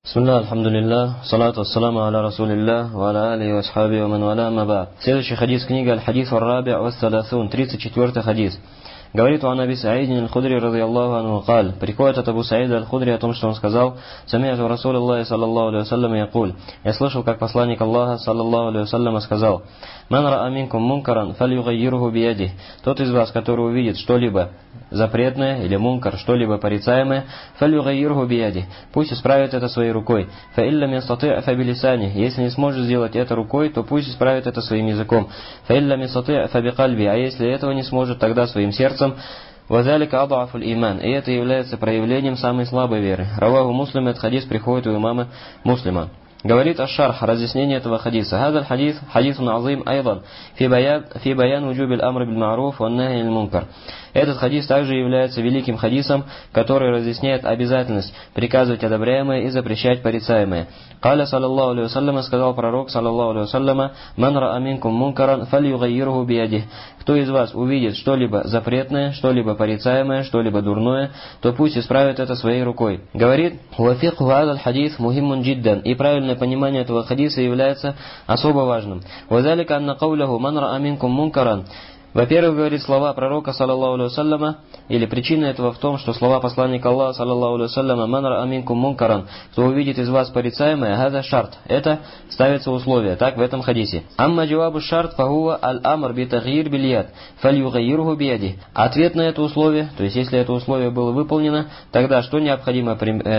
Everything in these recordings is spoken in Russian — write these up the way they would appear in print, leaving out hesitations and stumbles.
Бисмилля, альхамдулилля, салату вассаламу аля расулилля, ва аля алихи ва асхаби ва ман валя, ама ба'д. Следующий хадис книга Аль-Хадис ва-Раби' ва-Саласун, 34-й хадис. Говорит у Аби Саиди аль-Худри радийаллаху анху قال. Приходит от Абу Саида аль-Худри о том, что он сказал: «Сами'ту Расулаллахи саллаллаху алейхи вассалям якуль». Я слышал, как посланник Аллаха саллаллаху алейхи вассалям сказал: «Ман ра'a минкум мункаран фальюгаййирху биядихи». Тот из вас, который увидит что-либо запретное или мункар, что-либо порицаемое, фальюгаййирху биядихи, пусть исправит это своей рукой. Фа иллям ястати' фа билисани. Если не сможет сделать это рукой, то пусть исправит это своим языком. Фа иллям ястати' фа бикальби. А если этого не сможет, тогда своим сердцем. «Вазалика ада'афуль иман». И это является проявлением самой слабой веры. Раваху Муслим, этот хадис приходит у имама Муслима. Говорит аш-шарх, разъяснение этого хадиса. «Хазаль хадис, хадисун азим айдан, фи баян уджубиль амр биль ма'руф ва нахи аниль мункар». Этот хадис также является великим хадисом, который разъясняет обязательность приказывать одобряемое и запрещать порицаемое. «Каля саллаллаху алейхи вассалям», сказал пророк саллаллаху алейхи вассалям: «Ман ра'a минкум мункаран фальюгаййирху биядихи». Кто из вас увидит что-либо запретное, что-либо порицаемое, что-либо дурное, то пусть исправит это своей рукой. Говорит: «Вафикху хазаль хадис мухиммун джиддан». И правильное понимание этого хадиса является особо важным. «Вазалика анна кауляху ман ра'a минкум мункаран». Во-первых, говорит, слова пророка, саллаллаху алейхи вассаляма, или причина этого в том, что слова посланника Аллаха, саллаллаху алейхи вассаляма: «Ман ра'a минкум мункаран», кто увидит из вас порицаемое, «хаза шарт», это ставится условие, так в этом хадисе. «Амма джавабу шарт фагуа аль-амр битагьир бильяд, фальюгайирху биядихи». Ответ на это условие, то есть если это условие было выполнено, тогда что необходимо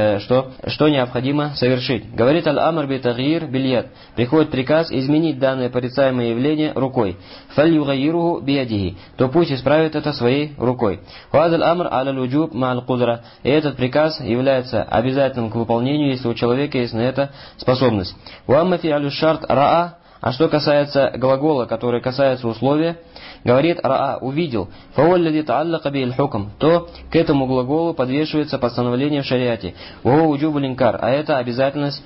совершить? Говорит: аль-амр битагьир бильяд. Приходит приказ изменить данное порицаемое явление рукой. Фальюгайирху биядихи, то пусть исправит это своей рукой. «Вазаль амр аля-луджуб ма'аль-кудра». И этот приказ является обязательным к выполнению, если у человека есть на это способность. «Уамма фи алю-шарт ра'a». А что касается глагола, который касается условия, говорит: ра'a, увидел, фауаллади та'аллака биль-хукм, то к этому глаголу подвешивается постановление в шариате. Ваху уджубу линкар, а это обязательность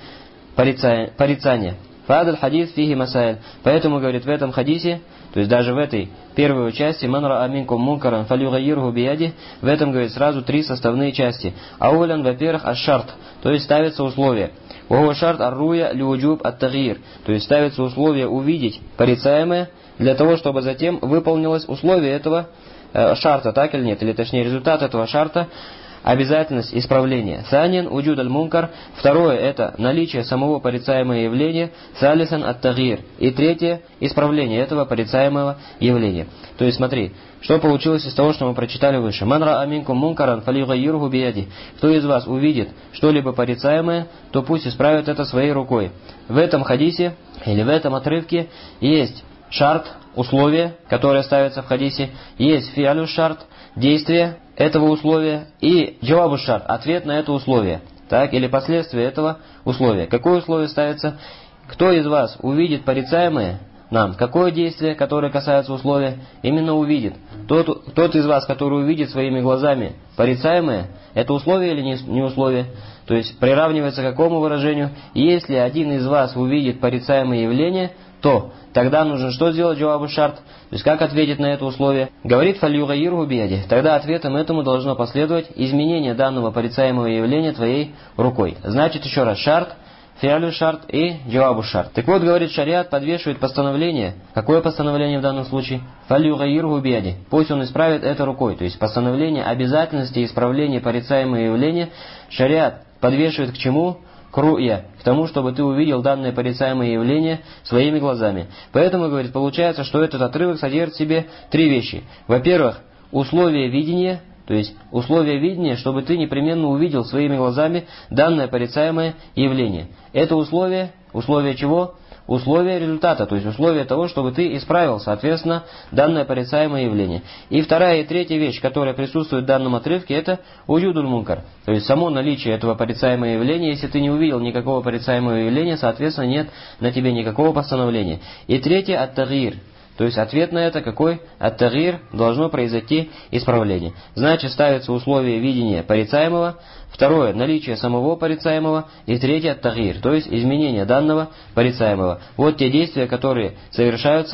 порицания. Фадаль хадис фихи масаиль. Поэтому, говорит, в этом хадисе, то есть даже в этой первой части, «Ман ра'a минкум мункаран фальюгаййирху биядихи», в этом, говорит, сразу три составные части. Аулян, во-первых, аш-шарт, то есть ставится условие. «Ваху шарт ар-руя ли-уджуб ат-тагьир», то есть ставится условие увидеть порицаемое, для того, чтобы затем выполнилось условие этого шарта, так или нет, или точнее результат этого шарта, обязательность исправления. «Санин уджуд аль-мункар». Второе – это наличие самого порицаемого явления. «Салисан ат-тагьир». И третье – исправление этого порицаемого явления. То есть смотри, что получилось из того, что мы прочитали выше. «Ман ра'a минкум мункаран фальюгаййирху биядихи». Кто из вас увидит что-либо порицаемое, то пусть исправит это своей рукой. В этом хадисе или в этом отрывке есть шарт, условие, которое ставится в хадисе, есть фиалю шарт, действие этого условия, и джавабу шарт, ответ на это условие, так, или последствия этого условия. Какое условие ставится? Кто из вас увидит порицаемое нам? Какое действие, которое касается условия, именно увидит? Тот из вас, который увидит своими глазами порицаемое, это условие или не условие? То есть приравнивается к какому выражению? Если один из вас увидит порицаемое явление, то тогда нужно что сделать, джавабу шарт? То есть как ответить на это условие? Говорит: фальюгайирху биядихи. Тогда ответом этому должно последовать изменение данного порицаемого явления твоей рукой. Значит, еще раз, шарт, фиалю шарт и джавабу шарт. Так вот, говорит, шариат подвешивает постановление. Какое постановление в данном случае? Фальюгайирху биядихи. Пусть он исправит это рукой. То есть постановление обязательности исправления порицаемого явления шариат подвешивает к чему? К ру'я, к тому, чтобы ты увидел данное порицаемое явление своими глазами. Поэтому, говорит, получается, что этот отрывок содержит в себе три вещи. Во-первых, условие видения, то есть условие видения, чтобы ты непременно увидел своими глазами данное порицаемое явление. Это условие чего? Условие результата, то есть условие того, чтобы ты исправил, соответственно, данное порицаемое явление. И вторая и третья вещь, которая присутствует в данном отрывке, это уджудуль мункар. То есть само наличие этого порицаемого явления. Если ты не увидел никакого порицаемого явления, соответственно, нет на тебе никакого постановления. И третье ат-тагьир. То есть ответ на это какой? Ат-тагьир, должно произойти исправление. Значит, ставится условие видения порицаемого. Второе, наличие самого порицаемого. И третье, ат-тагьир, то есть изменение данного порицаемого. Вот те действия, которые совершаются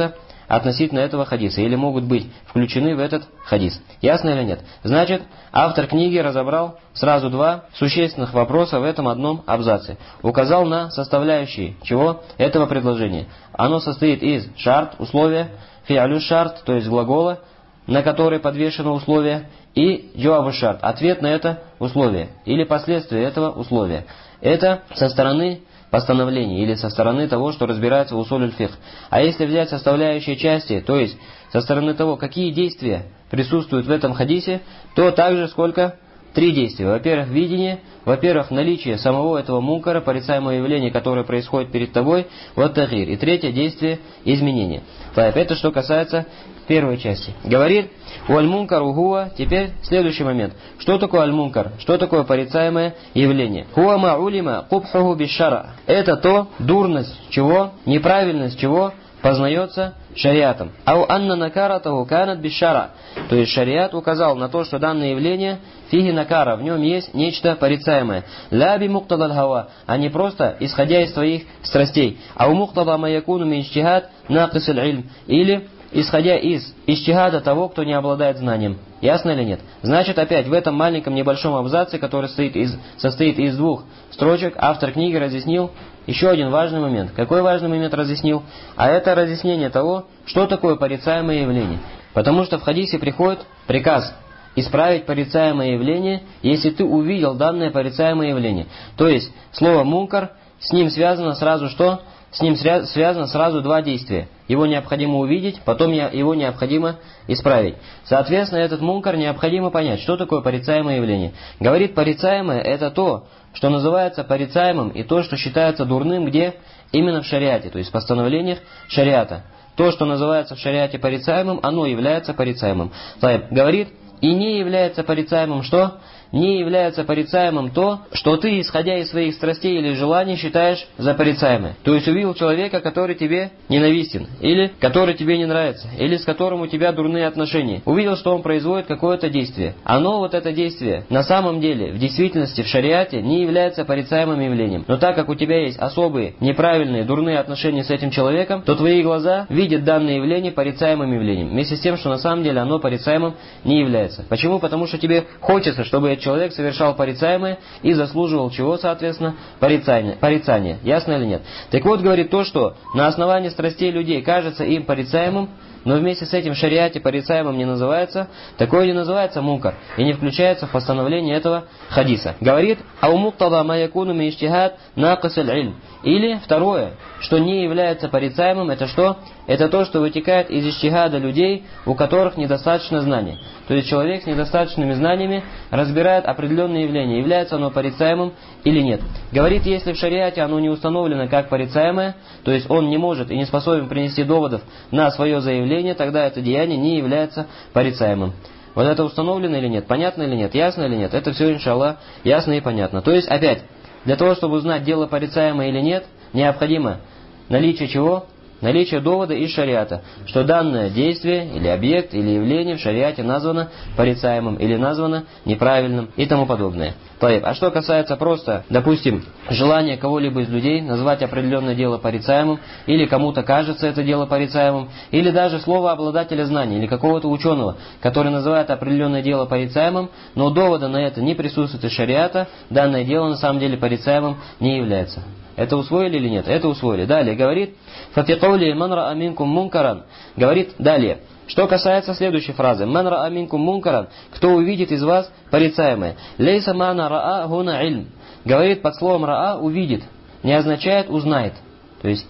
относительно этого хадиса, или могут быть включены в этот хадис. Ясно или нет? Значит, автор книги разобрал сразу два существенных вопроса в этом одном абзаце. Указал на составляющие чего? Этого предложения. Оно состоит из шарт, условия, фи'алю шарт, то есть глагола, на который подвешено условие, и джавабу шарт, ответ на это условие, или последствия этого условия. Это со стороны постановления, или со стороны того, что разбирается в усуль фикх. А если взять составляющие части, то есть со стороны того, какие действия присутствуют в этом хадисе, то также сколько? 3 действия. Во-первых, видение, во-первых, наличие самого этого мункара, порицаемого явления, которое происходит перед тобой, вот тагир. И третье действие – изменение. Так, это что касается первой части. Говорит, уаль-мункар угуа, теперь следующий момент. Что такое аль-мункар? Что такое порицаемое явление? Хуа ма'улима кубхуху бишшара. Это то, дурность чего, неправильность чего познается шариатом. Ау анна накаратаху канат бишшара. То есть шариат указал на то, что данное явление фиги накара, в нем есть нечто порицаемое. Ля би муктадаль хава, а не просто исходя из твоих страстей. Ау муктада ма якуну мин иджтихад нақис аль-ильм. Или исходя из иджтихада того, кто не обладает знанием. Ясно или нет? Значит, опять в этом маленьком небольшом абзаце, который состоит из 2 строчек, автор книги разъяснил еще один важный момент. Какой важный момент разъяснил? А это разъяснение того, что такое порицаемое явление. Потому что в хадисе приходит приказ исправить порицаемое явление, если ты увидел данное порицаемое явление. То есть, слово «мункар», с ним связано сразу что? С ним связано сразу 2 действия. Его необходимо увидеть, потом его необходимо исправить. Соответственно, этот мункар необходимо понять, что такое порицаемое явление. Говорит, порицаемое – это то, что называется порицаемым, и то, что считается дурным, где? Именно в шариате, то есть в постановлениях шариата. То, что называется в шариате порицаемым, оно является порицаемым. Говорит, и не является порицаемым что? Не является порицаемым то, что ты, исходя из своих страстей или желаний, считаешь за порицаемое. То есть увидел человека, который тебе ненавистен, или который тебе не нравится, или с которым у тебя дурные отношения. Увидел, что он производит какое-то действие. Оно, вот это действие, на самом деле, в действительности, в шариате, не является порицаемым явлением. Но так как у тебя есть особые, неправильные, дурные отношения с этим человеком, то твои глаза видят данное явление порицаемым явлением. Вместе с тем, что на самом деле оно порицаемым не является. Почему? Потому что тебе хочется, чтобы человек совершал порицаемое и заслуживал чего, соответственно, порицания. Ясно или нет? Так вот, говорит то, что на основании страстей людей кажется им порицаемым, но вместе с этим в шариате порицаемым не называется, такое не называется мункар и не включается в постановление этого хадиса. Говорит, ау муктада ма якуну мин иджтихад нақис аль-ильм. Или второе, что не является порицаемым, это что? Это то, что вытекает из иджтихада людей, у которых недостаточно знаний. То есть человек с недостаточными знаниями разбирает определенные явления, является оно порицаемым или нет. Говорит, если в шариате оно не установлено как порицаемое, то есть он не может и не способен принести доводов на свое заявление, тогда это деяние не является порицаемым. Вот это установлено или нет? Понятно или нет? Ясно или нет? Это все, иншаллах, ясно и понятно. То есть, опять, для того, чтобы узнать, дело порицаемое или нет, необходимо наличие чего? Наличие довода из шариата, что данное действие, или объект, или явление в шариате названо порицаемым, или названо неправильным и тому подобное. А что касается просто, допустим, желания кого-либо из людей назвать определенное дело порицаемым, или кому-то кажется это дело порицаемым, или даже слово обладателя знаний, или какого-то ученого, который называет определенное дело порицаемым, но довода на это не присутствует из шариата, данное дело на самом деле порицаемым не является. Это усвоили или нет? Это усвоили. Далее говорит, «Фафикаули ман ра аминкум мункаран». Говорит далее. Что касается следующей фразы. «Ман ра аминкум мункаран». Кто увидит из вас порицаемое. «Лейса мана раа гуна ильм». Говорит под словом «раа» увидит. Не означает узнает. То есть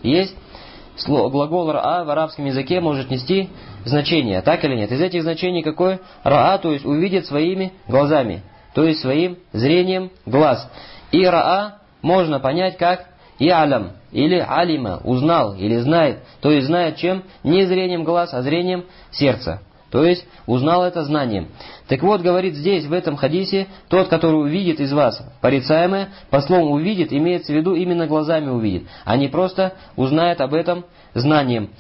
глагол «раа» в арабском языке может нести значение. Так или нет? Из этих значений какое? «Раа», то есть увидит своими глазами. То есть своим зрением глаз. И «раа» можно понять как «ялям» или «алима», узнал или знает, то есть знает чем? Не зрением глаз, а зрением сердца. То есть узнал это знанием. Так вот, говорит здесь, в этом хадисе, тот, который увидит из вас порицаемое, по слову увидит, имеется в виду именно глазами увидит, а не просто узнает об этом знанием.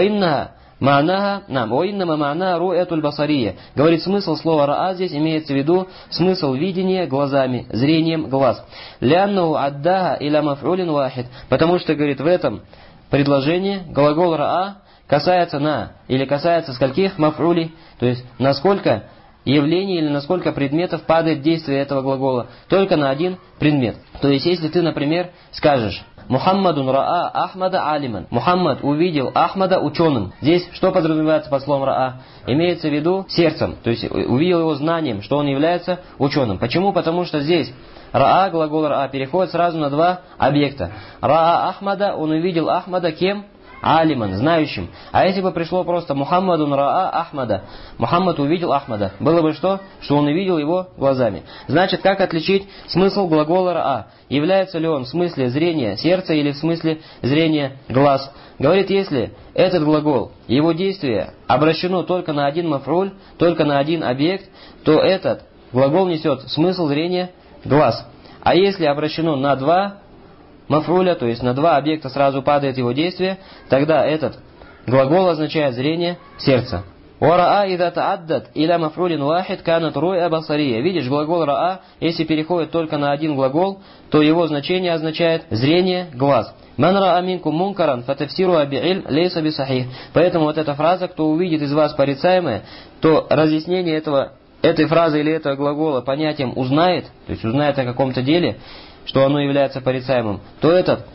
Оиннама ма'на ру'ятуль басария. Говорит, смысл слова раа здесь имеется в виду смысл видения глазами, зрением глаз. Ляннаху аддаха иля маф'улин вахид. Потому что, говорит, в этом предложении глагол раа касается или касается скольких маф'ули, то есть насколько явлений или насколько предметов падает действие этого глагола, только на один предмет. То есть если ты, например, скажешь «Мухаммадун раа Ахмада алиман». Мухаммад увидел Ахмада ученым. Здесь что подразумевается под словом раа? Имеется в виду сердцем, то есть увидел его знанием, что он является ученым. Почему? Потому что здесь раа, глагол раа, переходит сразу на два объекта. Раа Ахмада, он увидел Ахмада кем? Алиман, знающим. А если бы пришло просто Мухаммадун раа Ахмада, Мухаммад увидел Ахмада, было бы что? Что он увидел его глазами. Значит, как отличить смысл глагола раа? Является ли он в смысле зрения сердца или в смысле зрения глаз? Говорит, если этот глагол, его действие обращено только на один маф'уль, только на один объект, то этот глагол несет смысл зрения глаз. А если обращено на два маф'уля, то есть на два объекта сразу падает его действие, тогда этот глагол означает зрение сердца. «Вараа ида тааддат иля маф'улин вахид канат руя басария». Видишь, глагол раа, если переходит только на один глагол, то его значение означает зрение глаз. «Ман раа минкум мункаран фатафсиру би'илм лейса бисахих». Поэтому вот эта фраза, кто увидит из вас порицаемое, то разъяснение этой фразы или этого глагола понятием узнает, то есть узнает о каком-то деле, что оно является порицаемым, то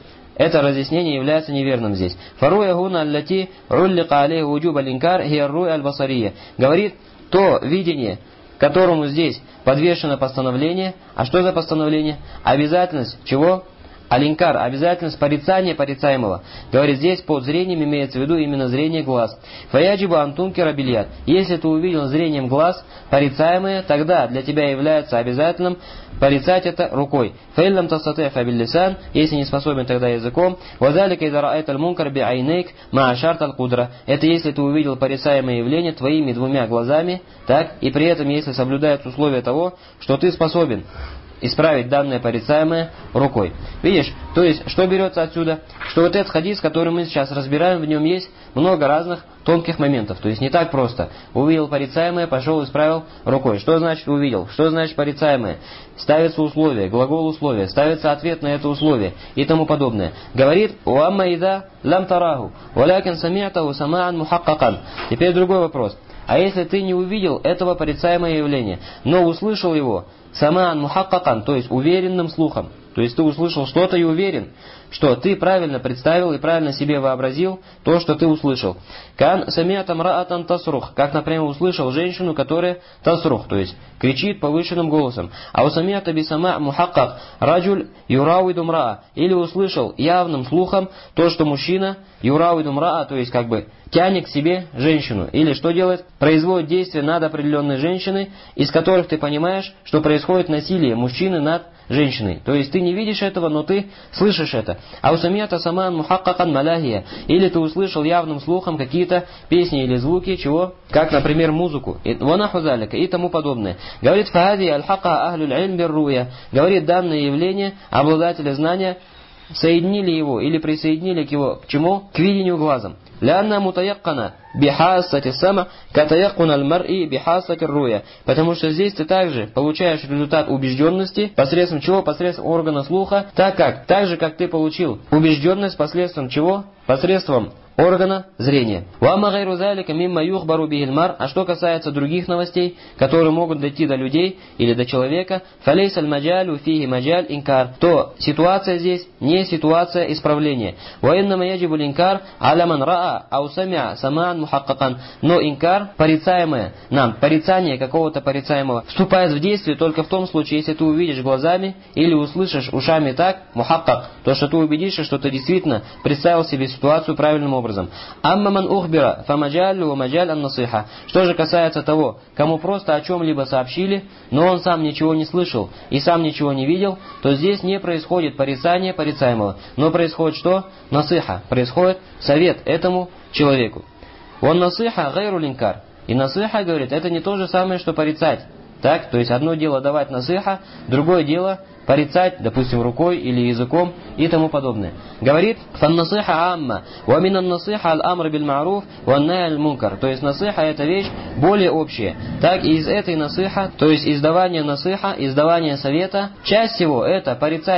это разъяснение является неверным здесь. Фаруя гуна аллати уллика алейхи вуджуб аль-инкар хия руя аль-басария. Говорит, то видение, которому здесь подвешено постановление. А что за постановление? Обязательность чего? Алинкар, обязательность порицания порицаемого. Говорит, здесь под зрением имеется в виду именно зрение глаз. Фаяджибу антункера бильят. Если ты увидел зрением глаз порицаемое, тогда для тебя является обязательным порицать это рукой. Фаиллам тастати'а фабиллисан, если не способен, тогда языком. Вазалика ида ра'айта аль-мункар би'айнейк ма шарт аль-кудра. Это если ты увидел порицаемое явление твоими двумя глазами, так, и при этом если соблюдаются условия того, что ты способен исправить данное порицаемое рукой. Видишь, то есть, что берется отсюда? Что вот этот хадис, который мы сейчас разбираем, в нем есть много разных тонких моментов. То есть, не так просто. Увидел порицаемое, пошел исправил рукой. Что значит увидел? Что значит порицаемое? Ставится условие, глагол условия, ставится ответ на это условие и тому подобное. Говорит, «Уамма ида лам тараху, валякин сами'таху сама'ан мухаккакан». Теперь другой вопрос. А если ты не увидел этого порицаемое явление, но услышал его самаан мухаккакан, то есть уверенным слухом, то есть ты услышал что-то и уверен, что ты правильно представил и правильно себе вообразил то, что ты услышал. Кан самиатам раатан тасрух, как, например, услышал женщину, которая тасрух, то есть кричит повышенным голосом. А у самиата бисама мухаккак раджуль юрауидум раа, или услышал явным слухом то, что мужчина юрауидум раа, то есть как бы тянет к себе женщину. Или что делает? Производит действия над определенной женщиной, из которых ты понимаешь, что происходит насилие мужчины над женщиной. То есть ты не видишь этого, но ты слышишь это. А у самиата саман мухаккакан маляхия. Или ты услышал явным слухом какие-то песни или звуки, чего? Как, например, музыку. Ванахузалика и тому подобное. Говорит, фахади аль-хака ахлюль ильм бирруя. Говорит, данное явление обладатели знания соединили его или присоединили к чему? К видению глазом. Лянна мутаяккана бихассати сама катаяккуна аль-мар'i бихассати руя. Потому что здесь ты также получаешь результат убежденности посредством чего? Посредством органа слуха, так же как ты получил убежденность посредством чего? Посредством органа зрения. А что касается других новостей, которые могут дойти до людей или до человека, то ситуация здесь не ситуация исправления. Но инкар, порицание какого-то порицаемого, вступает в действие только в том случае, если ты увидишь глазами или услышишь ушами так, мухаккак, то что ты убедишься, что ты действительно представил себе ситуацию правильным образом. Аммаман ухбира фамаджалю ва маджаль ан-насиха. Что же касается того, кому просто о чем-либо сообщили, но он сам ничего не слышал и сам ничего не видел, то здесь не происходит порицание порицаемого, но происходит что? Насиха, происходит совет этому человеку. Вон насиха гайру линкар. И насиха, говорит, это не то же самое, что порицать. Так, то есть одно дело давать насиха, другое дело порицать, допустим, рукой или языком и тому подобное. Говорит, фан-насиха амма, ва минан насиха аль-амр биль-ма'руф, ва-ан-нахй аль-мункар. То есть насиха это вещь более общая. Так и из этой насиха, то есть издавание насиха, издавание совета, часть всего это порицать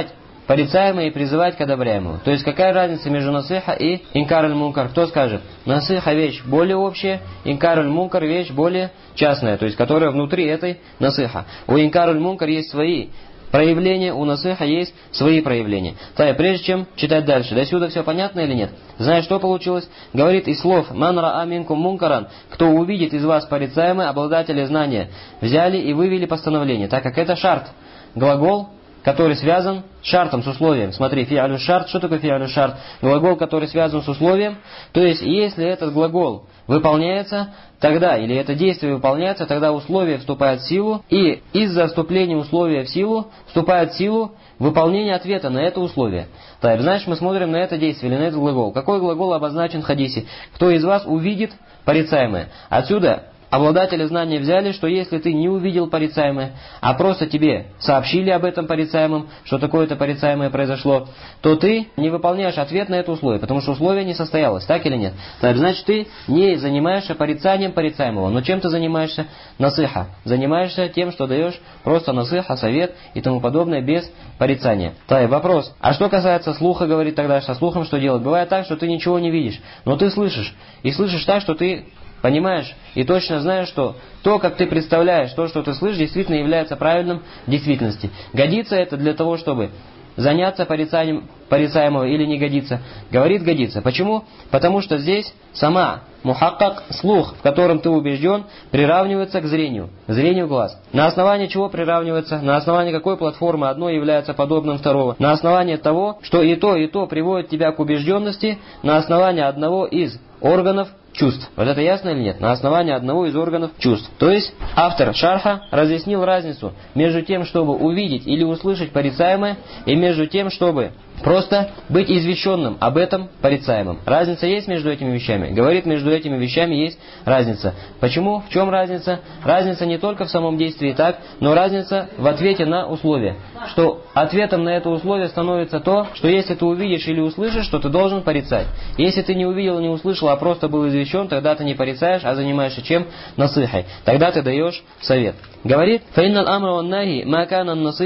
порицаемое и призывать к одобряемому. То есть какая разница между насыха и инкар аль-мункар? Кто скажет? Насыха вещь более общая, инкар аль-мункар вещь более частная, то есть которая внутри этой насыха. У инкар аль-мункар есть свои проявления, у насыха есть свои проявления. Прежде чем читать дальше, до сюда все понятно или нет? Знаешь, что получилось? Говорит из слов «Ман раа минкум мункаран», кто увидит из вас порицаемое, обладатели знания, взяли и вывели постановление, так как это шарт, глагол, который связан с шартом, с условием. Смотри, фи'алю шарт, что такое фи'алю шарт? Глагол, который связан с условием. То есть, если этот глагол выполняется, тогда, или это действие выполняется, тогда условие вступает в силу, и из-за вступления условия в силу, вступает в силу выполнение ответа на это условие. Так, значит, мы смотрим на это действие, или на этот глагол. Какой глагол обозначен в хадисе? Кто из вас увидит порицаемое? Отсюда обладатели знания взяли, что если ты не увидел порицаемое, а просто тебе сообщили об этом порицаемом, что такое-то порицаемое произошло, то ты не выполняешь ответ на это условие, потому что условие не состоялось, так или нет? Так, значит, ты не занимаешься порицанием порицаемого. Но чем ты занимаешься? Насыха. Занимаешься тем, что даешь просто насыха, совет и тому подобное без порицания. Так, вопрос. А что касается слуха, говорит тогда, со слухом что делать? Бывает так, что ты ничего не видишь, но ты слышишь. И слышишь так, что ты понимаешь и точно знаешь, что то, как ты представляешь, то, что ты слышишь, действительно является правильным в действительности. Годится это для того, чтобы заняться порицанием порицаемого или не годится? Говорит, годится. Почему? Потому что здесь сама мухаккак, слух, в котором ты убежден, приравнивается к зрению глаз. На основании чего приравнивается? На основании какой платформы одно является подобным второго? На основании того, что и то приводит тебя к убежденности на основании одного из органов чувств. Вот это ясно или нет? На основании одного из органов чувств. То есть автор шарха разъяснил разницу между тем, чтобы увидеть или услышать порицаемое, и между тем, чтобы просто быть извещенным об этом порицаемом. Разница есть между этими вещами? Говорит, между этими вещами есть разница. Почему? В чем разница? Разница не только в самом действии так, но разница в ответе на условие. Что ответом на это условие становится то, что если ты увидишь или услышишь, то ты должен порицать. Если ты не увидел и не услышал, а просто был извещен, тогда ты не порицаешь, а занимаешься чем? Насыхой. Тогда ты даешь совет. Говорит, فَإِنَّ الْأَمْرَ وَالنَّهِي مَا كَانَ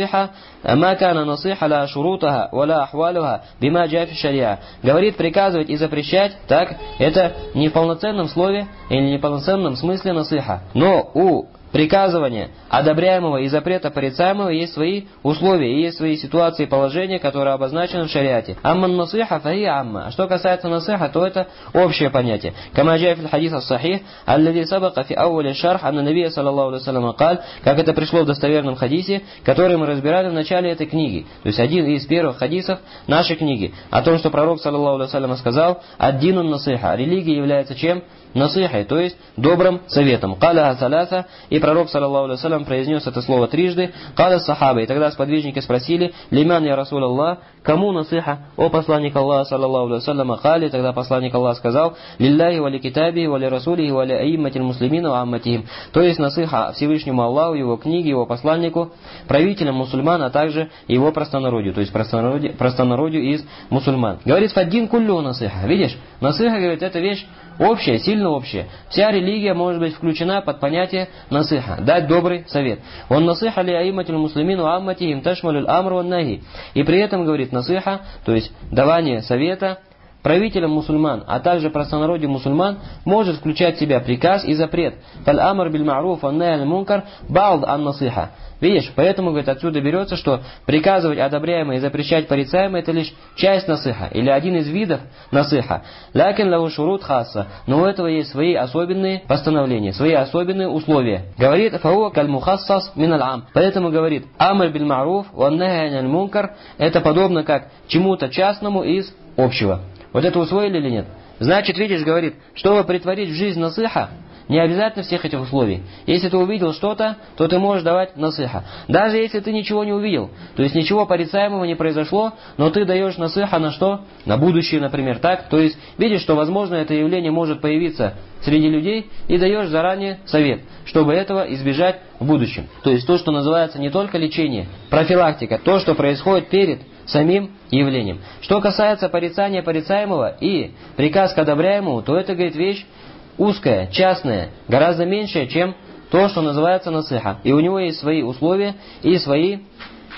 نَصِيحَ لَا شُرُوطَهَا وَلَا أَحْوَالُهَا بِمَا جَاءَ فِي الشَّرِيعَةِ. Говорит, приказывать и запрещать, так, это не в полноценном слове или не в полноценном смысле насыха. Но у приказывания одобряемого и запрета порицаемого есть свои условия, и есть свои ситуации и положения, которые обозначены в шариате. Амман насыха фахия амма. А что касается насыха, то это общее понятие. Кама джа фил хадис ас-сахих, аллади сабака фи ауали шарх, анна набия саллаллаху алейхи вассалям каль, как это пришло в достоверном хадисе, который мы разбирали в начале этой книги. То есть один из первых хадисов нашей книги. О том, что пророк саллаллаху алейхи вассалям сказал, ад-динун насыха. Религия является чем? Насыхой, то есть добрым советом. Каля саляса, и пророк саллаллаху алейхи вассалям произнес это слово трижды. Каля сахаба, и тогда сподвижники спросили, лиман я расул Аллах, кому насыха? О посланник Аллаха саллаллаху алейхи вассалям, кали, тогда посланник Аллаха сказал, лилляхи вали китаби, вали расулихи, вали аимматил муслимина, ва амматихим. То есть насыха Всевышнему Аллаху, его книге, его посланнику, правителям мусульман, а также его простонародью, то есть простонародью из мусульман. Говорит, фаддин куллю насыха. Видишь, насыха, говорит, это вещь общее, сильно общее. Вся религия может быть включена под понятие насыха. Дать добрый совет. Он насыха ли аиматил муслимину амматихим ташмалюль амру нахи. И при этом, говорит, насыха, то есть давание совета правителям мусульман, а также простонародью мусульман, может включать в себя приказ и запрет. Фаль амр биль ма'руф ан нахи аль мункар ба'д ан насыха. Видишь, поэтому, говорит, отсюда берется, что приказывать одобряемое и запрещать порицаемое это лишь часть насыха, или один из видов насыха. Лякин лаву шурут хасса, но у этого есть свои особенные постановления, свои особенные условия. Говорит, фауа каль мухассас мин аль-ам. Поэтому, говорит, амр биль ма'руф ван нахи аль мункар, это подобно как чему-то частному из общего. Вот это усвоили или нет? Значит, видишь, говорит, чтобы притворить в жизнь насыха, не обязательно всех этих условий. Если ты увидел что-то, то ты можешь давать насыха. Даже если ты ничего не увидел, то есть ничего порицаемого не произошло, но ты даешь насыха на что? На будущее, например, так? То есть видишь, что возможно это явление может появиться среди людей, и даешь заранее совет, чтобы этого избежать в будущем. То есть то, что называется не только лечение, профилактика, то, что происходит перед самим явлением. Что касается порицания порицаемого и приказ к одобряемому, то это, говорит, вещь узкая, частная, гораздо меньшая, чем то, что называется насыха. И у него есть свои условия и свои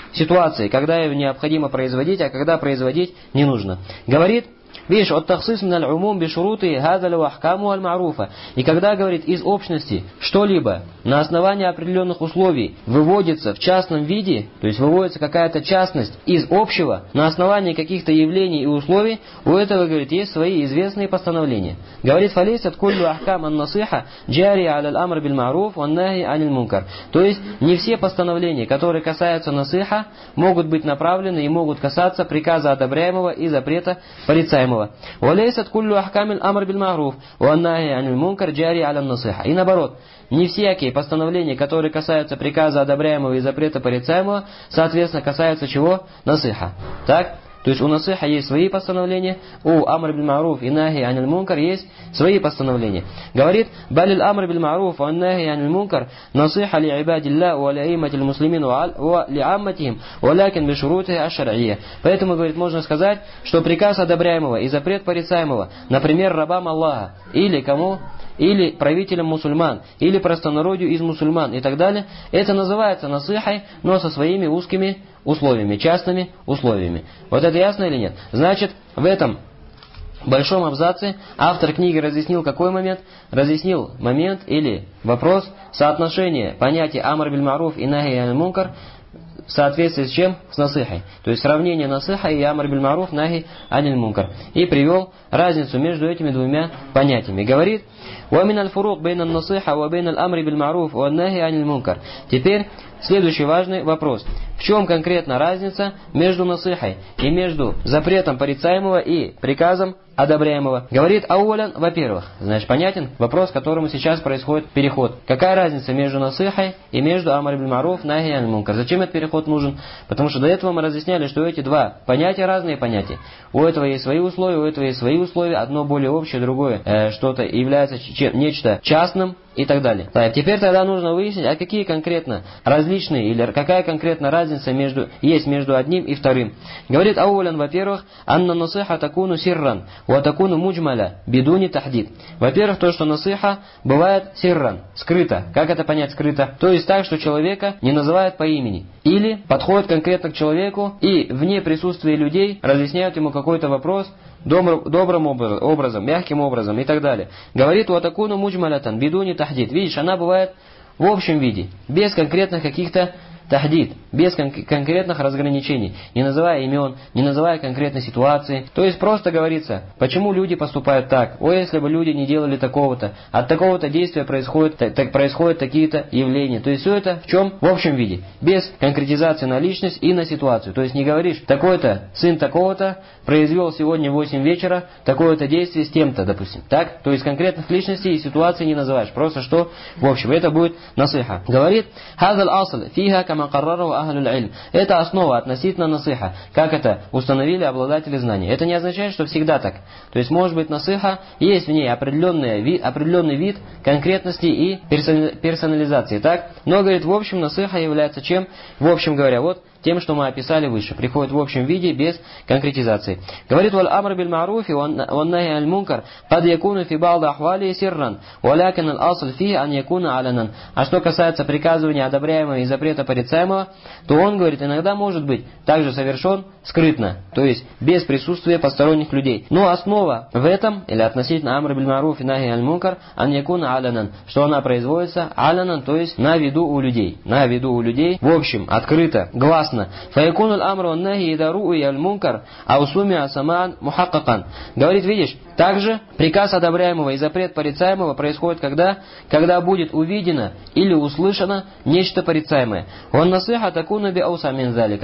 ситуации, когда его необходимо производить, а когда производить не нужно. Говорит, видишь, от тахсис миналь умум бишуруты гадаля ва ахкаму аль маруфа. И когда, говорит, из общности что-либо на основании определенных условий выводится в частном виде, то есть выводится какая-то частность из общего на основании каких-то явлений и условий, у этого, говорит, есть свои известные постановления. Говорит, фалейсат куллю ахкам ан-насиха джари аля аль-амр биль маруф ван нахи аниль мункар. То есть не все постановления, которые касаются насиха, могут быть направлены и могут касаться приказа одобряемого и запрета порицаемого. وَلَيْسَتْ كُلُّ أَحْكَامِ الْأَمْرِ بِالْمَعْرُوفِ وَالنَّهْيِ عَنِ الْمُنكَرِ جَارِي عَلَى النَّصِيحَةِ. И наоборот, не всякие постановления, которые касаются приказа одобряемого и запрета порицаемого, соответственно, касаются чего? Насиха. Так? То есть у насиха есть свои постановления, у амр биль маруф и нахи аниль мункар есть свои постановления. Говорит, балил амр биль маруф ва нахи аниль мункар насиха ли ибадилля ва ли аиматил муслимин ва ли амматихим валякин бишурутихи аш-шар'ия. Поэтому, говорит, можно сказать, что приказ одобряемого и запрет порицаемого, например, рабам Аллаха, или кому? Или правителям мусульман, или простонародью из мусульман и так далее, это называется насихой, но со своими узкими условиями, частными условиями. Вот это ясно или нет? Значит, в этом большом абзаце автор книги разъяснил какой момент? Разъяснил момент или вопрос соотношения понятия амр биль маруф и нахи аниль мункар в соответствии с чем? С насихой. То есть сравнение насиха и амр биль маруф нахи аниль мункар. И привел разницу между этими двумя понятиями. Говорит, وَمِنَ الْفُرُوقِ بَيْنَ النَّصِيحَةِ وَبَيْنَ الْأَمْرِ بِالْمَعْرُوفِ وَالنَّهْيِ عَنِ الْمُنكَرِ. Теперь следующий важный вопрос. В чем конкретно разница между насихой и между запретом порицаемого и приказом одобряемого? Говорит, аулян, во-первых, значит, понятен вопрос, к которому сейчас происходит переход. Какая разница между насихой и между амр биль маруф нахи аниль мункар? Зачем этот переход нужен? Потому что до этого мы разъясняли, что эти два понятия разные понятия. У этого есть свои условия, у этого есть свои условия, одно более общее, другое что-то является нечто частным и так далее. Теперь тогда нужно выяснить, а какие конкретно различные или какая конкретно разница есть между одним и вторым. Говорит, аулян, во-первых, анна насиха такуну сирран, ва такуну муджмаля, бидуни тахдид. Во-первых, то, что насиха бывает сирран, скрыто. Как это понять скрыто? То есть так, что человека не называют по имени. Или подходят конкретно к человеку и вне присутствия людей разъясняют ему какой-то вопрос добрым образом, мягким образом и так далее. Говорит, уатакуну муджмалятан, бидуни тахдид. Видишь, она бывает в общем виде, без конкретных каких-то тахдид, без конкретных разграничений, не называя имен, не называя конкретной ситуации. То есть просто говорится, почему люди поступают так, если бы люди не делали такого-то, от такого-то действия происходят такие-то явления. То есть все это в чем? В общем виде, без конкретизации на личность и на ситуацию. То есть не говоришь, такой-то сын такого-то произвел сегодня в 8 вечера такое-то действие с тем-то, допустим. Так? То есть конкретных личностей и ситуаций не называешь, просто что в общем. Это будет насиха. Говорит, хазал асл фиха кама каррару ахлюль ильм. Это основа относительно насиха, как это установили обладатели знаний. Это не означает, что всегда так. То есть может быть насиха, есть в ней определенный вид конкретности и персонализации. Так? Но, говорит, в общем насиха является чем? В общем говоря, вот тем, что мы описали выше. Приходит в общем виде, без конкретизации. Говорит, валь амр биль маруфи ван нахи аниль мункар кад якуну фи ба'д ахвали сирран, валякин аль-асл фи ан якуна алянан. А что касается приказывания одобряемого и запрета порицаемого, то он, говорит, иногда может быть также совершен скрытно, то есть без присутствия посторонних людей. Но основа в этом, или относительно амр биль маруфи нахи аниль мункар, ан якуна алянан, что она производится алянан, то есть на виду у людей. На виду у людей, в общем, открыто, гласно. فَيَكُونُ الْأَمْرُ وَالنَّهِي إِذَا رُؤِيَ الْمُنْكَرُ أَوْ سُمِعَ سَمَاعًا مُحَقَّقًا. Говорит, видишь, также приказ одобряемого и запрет порицаемого происходит когда будет увидено или услышано нечто порицаемое. وَالنَّصِيحَ تَكُونُ بِأَوْسَعْ مِنْ ذَلِكَ.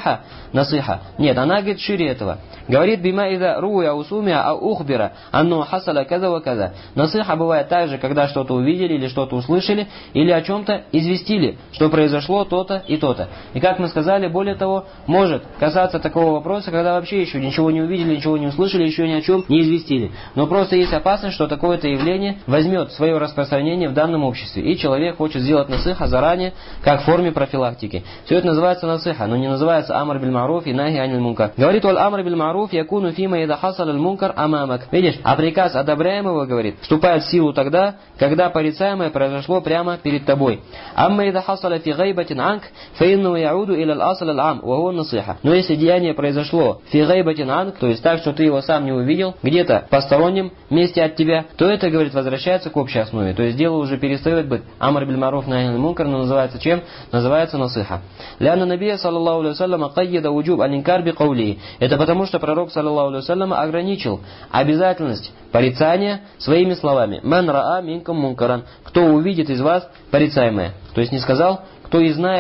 насиха, нет, она говорит шире этого. Говорит, бима ида руя усумия а ухбира, анну хасаля каза ва каза. Насиха бывает также, когда что-то увидели или что-то услышали, или о чем-то известили, что произошло то-то и то-то. И как мы сказали, более того, может касаться такого вопроса, когда вообще еще ничего не увидели, ничего не услышали, еще ни о чем не известили. Но просто есть опасность, что такое-то явление возьмет свое распространение в данном обществе, и человек хочет сделать насиха заранее, как в форме профилактики. Все это называется насиха, но не называется амр биль маруф и нахи аниль мункар. Говорит, валь амр биль маруф якуну фима ида хасал аль мункар амамак. Видишь, а приказ одобряемого, говорит, вступает в силу тогда, когда порицаемое произошло прямо перед тобой. Амма ида хасала фи гайбатин анк, фаинну яуду иля الأصل العام وهو النصيحة. Но если деяние произошло фи гайбатин анк, то есть так, что ты его сам не увидел, где-то в постороннем месте от тебя, то это, говорит, возвращается к общей основе. То есть дело уже перестает быть амр биль маруф нахи аниль мункар, но называется чем? Называется насиха. Ляна набия саллаллаху алейхи вассалям кайяда уджуб аль-инкар би каули. Это потому, что пророк саллаллаху алейхи вассалям ограничил обязательность порицания своими словами. Ман раа минкум мункаран. Кто увидит из вас порицаемое. То есть не сказал, кто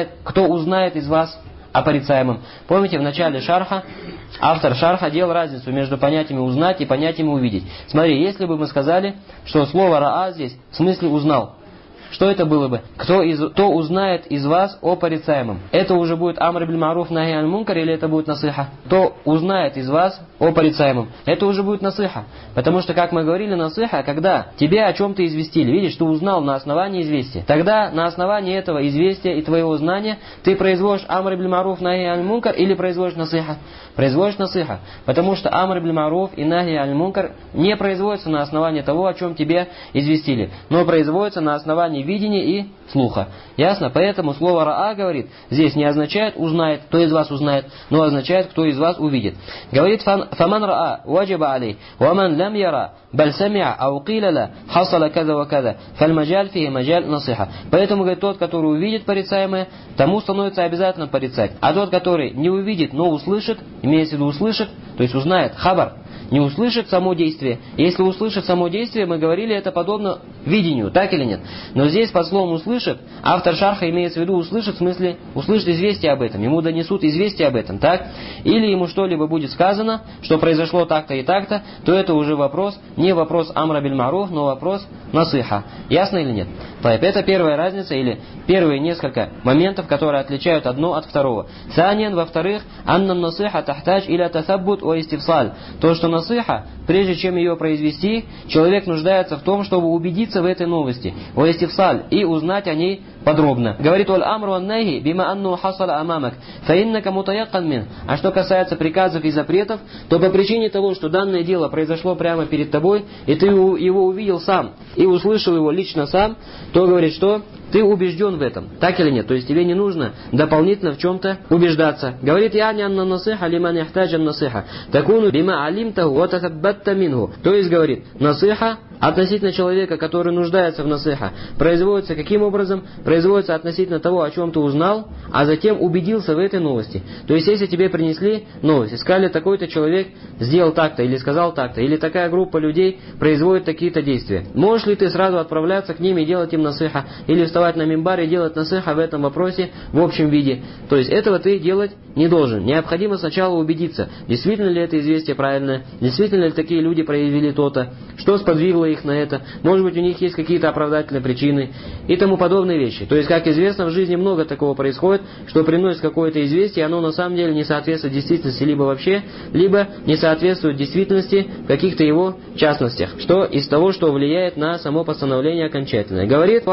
узнает из вас о порицаемом. Помните, в начале шарха автор шарха делал разницу между понятиями узнать и понятиями увидеть. Смотри, если бы мы сказали, что слово раа здесь в смысле узнал, что это было бы? Кто узнает из вас о порицаемом? Это уже будет амр биль маруф нахи аниль мункар или это будет насиха? Кто узнает из вас о порицаемом? Это уже будет насиха. Потому что, как мы говорили, насиха, когда тебя о чем-то известили, видишь, ты узнал на основании известия. Тогда на основании этого известия и твоего знания ты производишь амр биль маруф нахи аниль мункар или производишь насиха? Производишь насиха. Потому что амр биль маруф и нахи аниль мункар не производится на основании того, о чем тебе известили, но производится на основании видения и слуха. Ясно? Поэтому слово раа, говорит, здесь не означает узнает, кто из вас узнает, но означает, кто из вас увидит. Говорит, фаман раа ваджаба алей, ваман лям яра, баль самиа, ау киляла, хасала каза ва каза, фальмаджаль фи маджаль насиха. Поэтому, говорит, тот, который увидит порицаемое, тому становится обязательно порицать. А тот, который не увидит, но услышит, имеется в виду услышит, то есть узнает, хабар, не услышит само действие. Если услышит само действие, мы говорили, это подобно видению, так или нет? Но здесь под словом услышит, автор шарха имеется в виду услышит, в смысле услышит известие об этом, ему донесут известие об этом, так? Или ему что-либо будет сказано, что произошло так-то и так-то, то это уже вопрос, не вопрос амра биль маруф, но вопрос насиха. Ясно или нет? Это первая разница, или первые несколько моментов, которые отличают одно от второго. Саньян, во-вторых, анна насиха тахтач иля тасаббут о истифсаль. То, что насиха, прежде чем ее произвести, человек нуждается в том, чтобы убедиться в этой новости, о истифсаль, и узнать о ней подробно. Говорит, оль амру аннахи бима анну хасала амамак, фаиннака мутаяккан мин. А что касается приказов и запретов, то по причине того, что данное дело произошло прямо перед тобой, и ты его увидел сам, и услышал его лично сам, то говорит, что ты убежден в этом. Так или нет? То есть тебе не нужно дополнительно в чем-то убеждаться. Говорит, яни анна насиха лиман яхтаджан насиха. Такуну бима алимтаху ва татаббатта минху. То есть, говорит, насиха относительно человека, который нуждается в насиха, производится каким образом? Производится относительно того, о чем ты узнал, а затем убедился в этой новости. То есть, если тебе принесли новость, сказали, такой-то человек сделал так-то, или сказал так-то, или такая группа людей производит такие-то действия. Можешь ли ты сразу отправляться к ним и делать им насиха, или вставать на мимбар и делать насиха в этом вопросе в общем виде? То есть, этого ты делать не должен. Необходимо сначала убедиться, действительно ли это известие правильное, действительно ли такие люди проявили то-то, что сподвигло их на это, может быть, у них есть какие-то оправдательные причины и тому подобные вещи. То есть, как известно, в жизни много такого происходит, что приносит какое-то известие, оно на самом деле не соответствует действительности либо вообще, либо не соответствует действительности в каких-то его частностях, что из того, что влияет на само постановление окончательное. Говорит,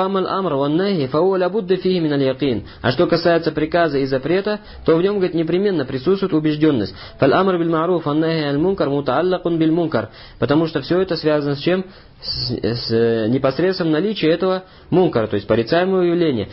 а что касается приказа и запрета, то в нем, говорит, непременно присутствует убежденность. Потому что все это связано с чем? С непосредственным наличием этого мункара, то есть порицаемого явления.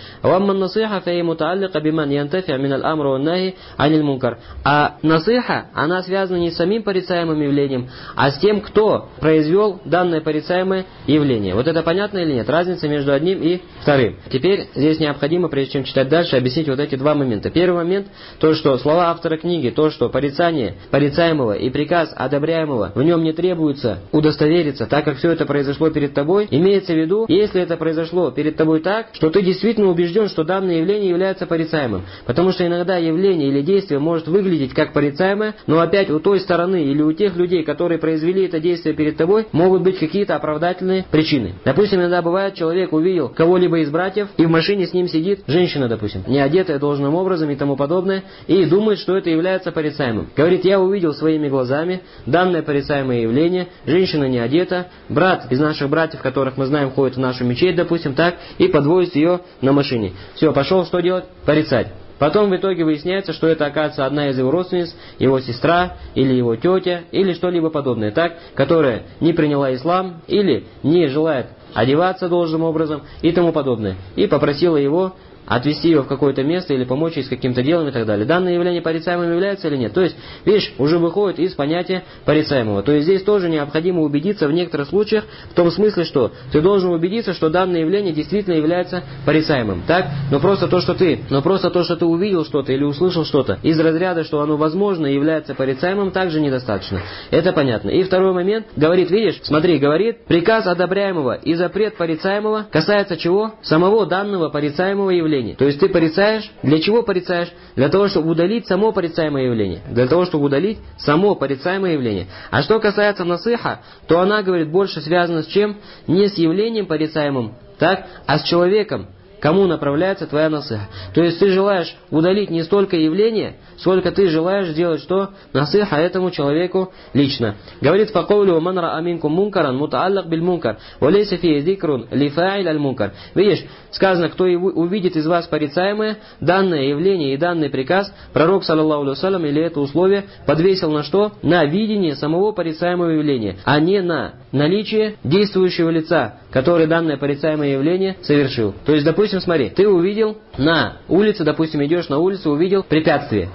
А насиха, она связана не с самим порицаемым явлением, а с тем, кто произвел данное порицаемое явление. Вот это понятно или нет? Разница между одним и вторым. Теперь здесь необходимо, прежде чем читать дальше, объяснить вот эти два момента. Первый момент, то, что слова автора книги, то, что порицание порицаемого и приказ одобряемого, в нем не требуется удостовериться, так как все это произошло перед тобой, имеется в виду, если это произошло перед тобой так, что ты действительно убежден, что данное явление является порицаемым. Потому что иногда явление или действие может выглядеть как порицаемое, но опять у той стороны или у тех людей, которые произвели это действие перед тобой, могут быть какие-то оправдательные причины. Допустим, иногда бывает, человек увидел кого-либо из братьев, и в машине с ним сидит женщина, допустим, не одетая должным образом и тому подобное, и думает, что это является порицаемым. Говорит, я увидел своими глазами данное порицаемое явление, женщина не одета, брат из наших братьев, которых мы знаем, ходит в нашу мечеть, допустим, так, и подвозит ее на машине. Все, пошел что делать? Порицать. Потом в итоге выясняется, что это, оказывается, одна из его родственниц, его сестра, или его тетя, или что-либо подобное, так, которая не приняла ислам, или не желает одеваться должным образом, и тому подобное. И попросила его отвести его в какое-то место или помочь ей с каким-то делом и так далее. Данное явление порицаемым является или нет? То есть, видишь, уже выходит из понятия порицаемого. То есть здесь тоже необходимо убедиться в некоторых случаях, в том смысле, что ты должен убедиться, что данное явление действительно является порицаемым. Так? Но просто то, что ты увидел что-то или услышал что-то из разряда, что оно возможно является порицаемым, также недостаточно. Это понятно. И второй момент, говорит, видишь, смотри, говорит, приказ одобряемого и запрет порицаемого касается чего? Самого данного порицаемого явления. То есть ты порицаешь, для чего порицаешь? Для того, чтобы удалить само порицаемое явление. Для того, чтобы удалить само порицаемое явление. А что касается насыха, то она, говорит, больше связана с чем? Не с явлением порицаемым, так, а с человеком, кому направляется твоя насыха. То есть ты желаешь удалить не столько явление, сколько ты желаешь сделать что? Насыха этому человеку лично. Говорит факоулю ман ра аминкум мункаран мутааллак биль мункар валейса фи зикрун ли фа'иль аль мункар. Видишь, сказано, кто увидит из вас порицаемое, данное явление и данный приказ, пророк саллаллаху алейхи вассалям или это условие подвесил на что? На видение самого порицаемого явления, а не на наличие действующего лица, который данное порицаемое явление совершил. То есть, допустим, смотри, ты увидел на улице, допустим, идешь на улицу, увидел препятствие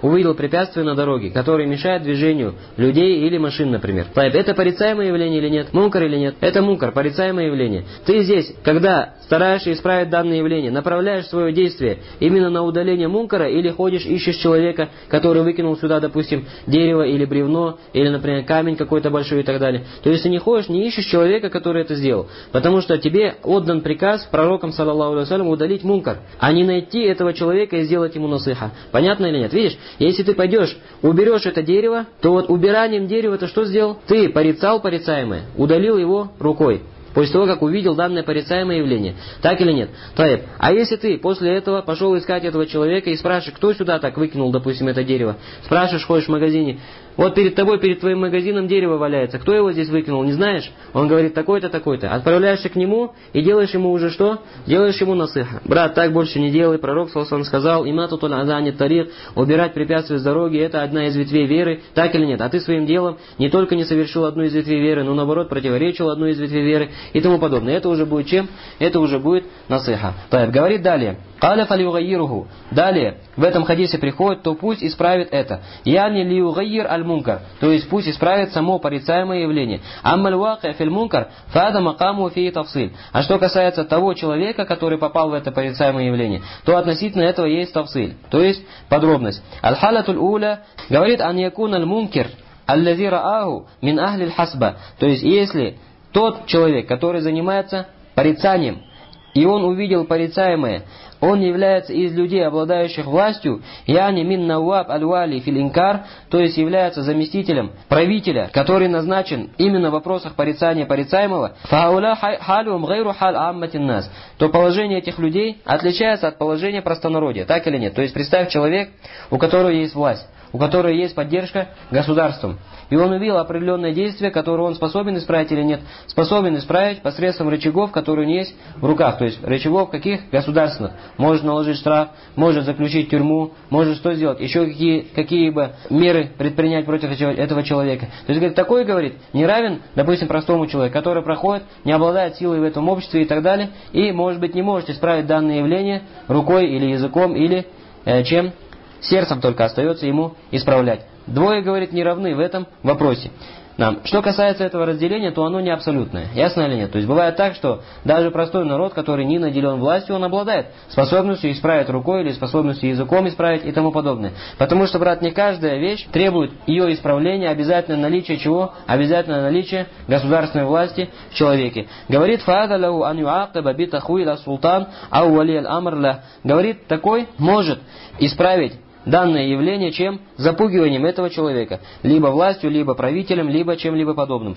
на дороге, которое мешает движению людей или машин, например. Это порицаемое явление или нет? Мункар или нет? Это мункар, порицаемое явление. Ты здесь, когда стараешься исправить данное явление, направляешь свое действие именно на удаление мункара или ходишь, ищешь человека, который выкинул сюда, допустим, дерево или бревно, или, например, камень какой-то большой и так далее. То есть ты не ходишь, не ищешь человека, который это сделал. Потому что тебе отдан приказ пророком, саллаллаху алейхи вассалям, удалить мункар, а не найти этого человека и сделать ему насыха. Понятно или нет? Видишь, если ты пойдешь, уберешь это дерево, то вот убиранием дерева ты что сделал? Ты порицал порицаемое, удалил его рукой. После того, как увидел данное порицаемое явление. Так или нет? Таиб. А если ты после этого пошел искать этого человека и спрашиваешь, кто сюда так выкинул, допустим, это дерево? Спрашиваешь, ходишь в магазине, вот перед тобой, перед твоим магазином дерево валяется. Кто его здесь выкинул, не знаешь? Он говорит, такой-то, такой-то. Отправляешься к нему и делаешь ему уже что? Делаешь ему насыха. Брат, так больше не делай. Пророк саллаллаху сказал, иматутуль азани тарик, убирать препятствия с дороги, это одна из ветвей веры. Так или нет? А ты своим делом не только не совершил одну из ветвей веры, но наоборот противоречил одну из ветвей веры и тому подобное. Это уже будет чем? Это уже будет насыха. Таиб. Говорит далее. Каля фалюгайируху. Далее, в этом хадисе приходит, то пусть исправит это. Яни лиугайир аль-мункар. То есть пусть исправит само порицаемое явление. Аммаль ваки фил мункар, фада макаму фи тафсиль. А что касается того человека, который попал в это порицаемое явление, то относительно этого есть тафсиль. То есть подробность. Аль-халатуль уля говорит ан якун аль-мункер аллази рааху мин ахли аль-хасба. То есть если тот человек, который занимается порицанием, и он увидел порицаемое, он является из людей, обладающих властью, яни мин наваб аль-вали фил инкар, то есть является заместителем правителя, который назначен именно в вопросах порицания порицаемого, фауля халюм гайру хал амматин нас, то положение этих людей отличается от положения простонародья, так или нет? То есть представь человек, у которого есть власть, у которого есть поддержка государством. И он увидел определенное действие, которое он способен исправить или нет. Способен исправить посредством рычагов, которые у него есть в руках. То есть рычагов каких? Государственных. Может наложить штраф, может заключить тюрьму, может что сделать? Еще какие бы меры предпринять против этого человека. То есть, говорит, такой, говорит, не равен, допустим, простому человеку, который проходит, не обладает силой в этом обществе и так далее, и, может быть, не может исправить данное явление рукой или языком, или чем? Сердцем только остается ему исправлять. Двое, говорит, не равны в этом вопросе. Что касается этого разделения, то оно не абсолютное. Ясно или нет? То есть бывает так, что даже простой народ, который не наделен властью, он обладает способностью исправить рукой или способностью языком исправить и тому подобное. Потому что, брат, не каждая вещь требует ее исправления, обязательно наличие чего? Обязательно наличие государственной власти в человеке. Говорит, фаадалаху ан юакаба битахуила султан ау вали аль-амр ла. Говорит, такой может исправить данное явление чем? Запугиванием этого человека. Либо властью, либо правителем, либо чем-либо подобным.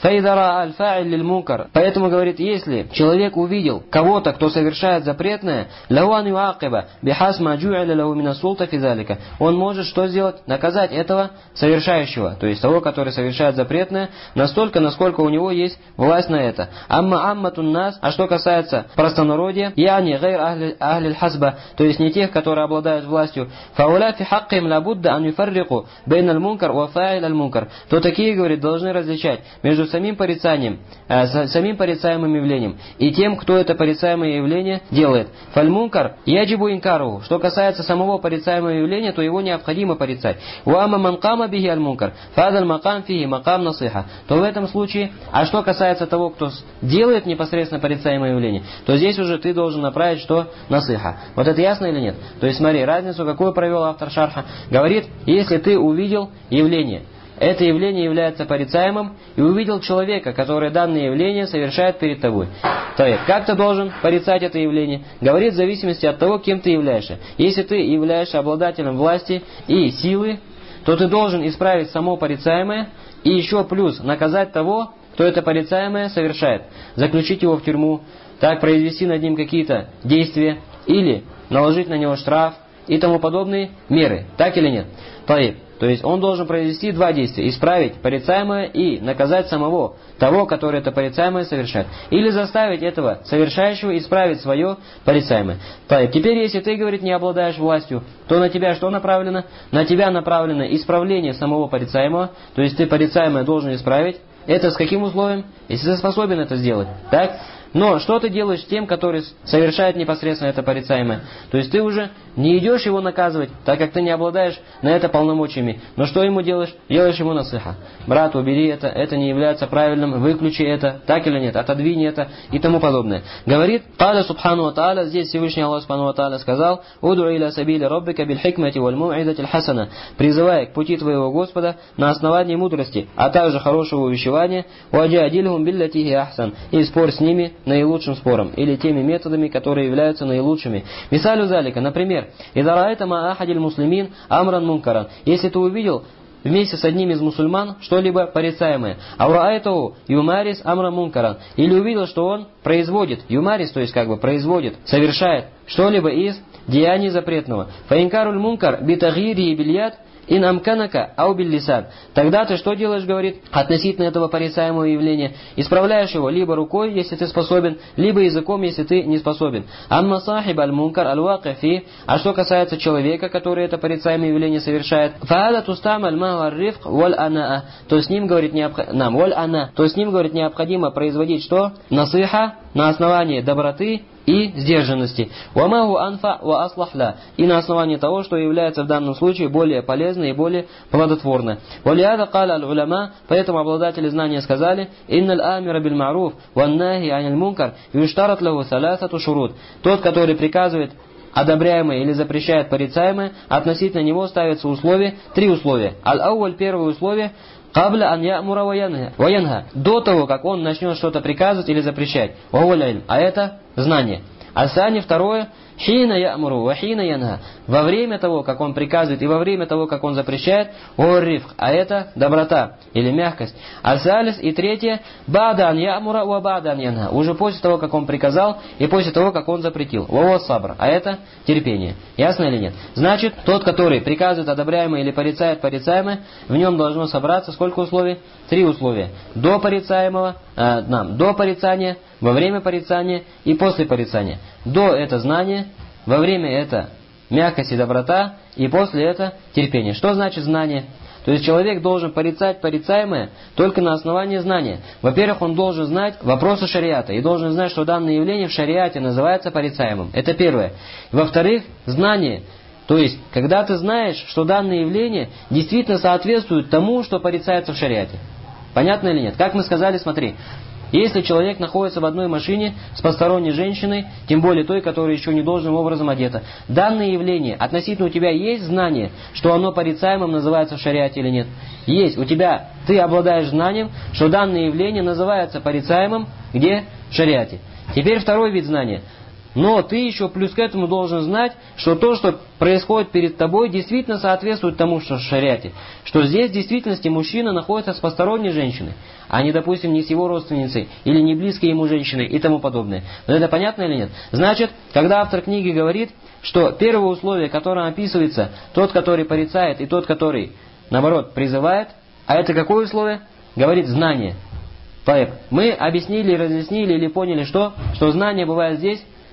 Поэтому, говорит, если человек увидел кого-то, кто совершает запретное, он может что сделать? Наказать этого совершающего, то есть того, который совершает запретное, настолько, насколько у него есть власть на это. А что касается простонародья, то есть не тех, которые обладают властью, حقهم لابد أن يفرقوا بين المنكر وفاعل المنكر. То такие, говорит, должны различать между самим порицанием, самим порицаемым явлением и тем, кто это порицаемое явление делает. Фальмункар яджибу инкару. Что касается самого порицаемого явления, то его необходимо порицать. Уама манкама бихи аль-мункар. Фадаль макам фихи макам насиха. То в этом случае, а что касается того, кто делает непосредственно порицаемое явление, то здесь уже ты должен направить что? Насиха. Вот это ясно или нет? То есть смотри, разницу какую провел автор шарха. Говорит, если ты увидел явление, это явление является порицаемым, и увидел человека, который данное явление совершает перед тобой. То есть, как ты должен порицать это явление? Говорит, в зависимости от того, кем ты являешься. Если ты являешься обладателем власти и силы, то ты должен исправить само порицаемое, и еще плюс наказать того, кто это порицаемое совершает. Заключить его в тюрьму, так произвести над ним какие-то действия, или наложить на него штраф и тому подобные меры. Так или нет? То есть он должен произвести два действия. Исправить порицаемое и наказать самого того, который это порицаемое совершает. Или заставить этого совершающего исправить свое порицаемое. Теперь, если ты, говорит, не обладаешь властью, то на тебя что направлено? На тебя направлено исправление самого порицаемого. То есть ты порицаемое должен исправить. Это с каким условием? Если ты способен это сделать. Так? Но что ты делаешь с тем, который совершает непосредственно это порицаемое? То есть ты уже не идешь его наказывать, так как ты не обладаешь на это полномочиями. Но что ему делаешь? Делаешь ему насыха. Брат, убери это не является правильным, выключи это, так или нет, отодвинь это и тому подобное. Говорит, Та'аля Субхану ва Та'аля, здесь Всевышний Аллах Субхану ва Та'аля сказал, «Уду иля сабиля роббика биль хикмати валь му'идатиль хасана», призывая к пути твоего Господа на основании мудрости, а также хорошего увещевания, «Уаджадильхум биллати хи ахсан», и спор с ними наилучшим спором, или теми методами, которые являются наилучшими. Мисалю залика, например, «Ида раайта ма ахадиль муслимин амран мункаран», если ты увидел вместе с одним из мусульман что-либо порицаемое, «Аураайтау юмарис амран мункаран», или увидел, что он производит, юмарис, то есть производит, совершает что-либо из деяний запретного. «Фаинкаруль мункар битагири бильят ин амканака ау биллисан». Тогда ты что делаешь, говорит, относительно этого порицаемого явления? Исправляешь его либо рукой, если ты способен, либо языком, если ты не способен. Амма сахиб аль-мункар аль-вакифи. А что касается человека, который это порицаемое явление совершает, фаада тустам аль-мага-рифк валь-анаа. То с ним, говорит, необходимо производить что? Насыха на основании доброты и сдержанности. «Вамаху анфа ва аслахла», и на основании того, что является в данном случае более полезно и более плодотворно. «Валиада каля аль-уляма», поэтому обладатели знания сказали, «Инналь амира биль ма'руф ваннахи аниль мункар юштарат лаху саласату шурут». Тот, который приказывает одобряемое или запрещает порицаемое, относительно него ставятся условия, 3 условия. Аль-ауаль, первое условие, «Кабля ан я'мура ваянха», до того, как он начнет что-то приказывать или запрещать. А это знание. Асани, второе, «Хина я'муру ва хина янха», во время того, как он приказывает и во время того, как он запрещает, «Рифк», а это доброта или мягкость. Асалис, и третье, «Бада ан я'мура ва бада ан янха», уже после того, как он приказал и после того, как он запретил. «Сабр», а это терпение. Ясно или нет? Значит, тот, который приказывает одобряемое или порицает порицаемое, в нем должно собраться сколько условий? 3 условия. До порицаемого, до порицания, во время порицания и после порицания. До это знание, во время это мягкость и доброта, и после это терпение. Что значит знание? То есть человек должен порицать порицаемое только на основании знания. Во-первых, он должен знать вопросы шариата и должен знать, что данное явление в шариате называется порицаемым. Это первое. Во-вторых, знание. То есть, когда ты знаешь, что данное явление действительно соответствует тому, что порицается в шариате. Понятно или нет? Как мы сказали, смотри. Если человек находится в одной машине с посторонней женщиной, тем более той, которая еще не должным образом одета, данное явление, относительно у тебя есть знание, что оно порицаемым называется в шариате или нет? Есть. У тебя, ты обладаешь знанием, что данное явление называется порицаемым где? В шариате. Теперь второй вид знания. Но ты еще плюс к этому должен знать, что то, что происходит перед тобой, действительно соответствует тому, что в шариате. Что здесь в действительности мужчина находится с посторонней женщиной, а не, допустим, не с его родственницей или не близкой ему женщиной и тому подобное. Но это понятно или нет? Значит, когда автор книги говорит, что первое условие, которое описывается, тот, который порицает, и тот, который, наоборот, призывает, а это какое условие? Говорит знание. Мы объяснили, разъяснили или поняли, что знание бывает здесь